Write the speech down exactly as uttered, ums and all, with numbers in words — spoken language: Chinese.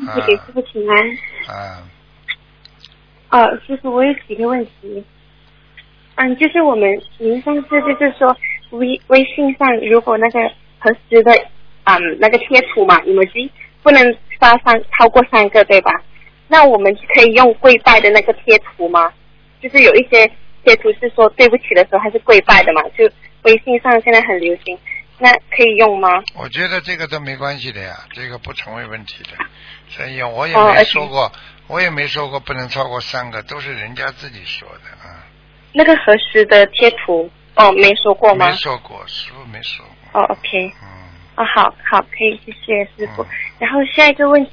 弟子给师父请安。 啊。 哦，师父，我有几个问题。嗯，就是我们您上次就是说微微信上如果那个合适的嗯那个贴图嘛 emoji 不能发三超过三个对吧？那我们可以用跪拜的那个贴图吗？就是有一些贴图是说对不起的时候还是跪拜的嘛，就微信上现在很流行，那可以用吗？ 我觉得这个都没关系的呀，这个不成为问题的。所以我也没说过，哦、我也没说过不能超过三个，都是人家自己说的啊。 那个合适的贴图哦，没说过吗？ 没说过，师父没说过。 哦 ，OK。 嗯。 哦，好好，可以，谢谢师父。 嗯、 然后下一个问题。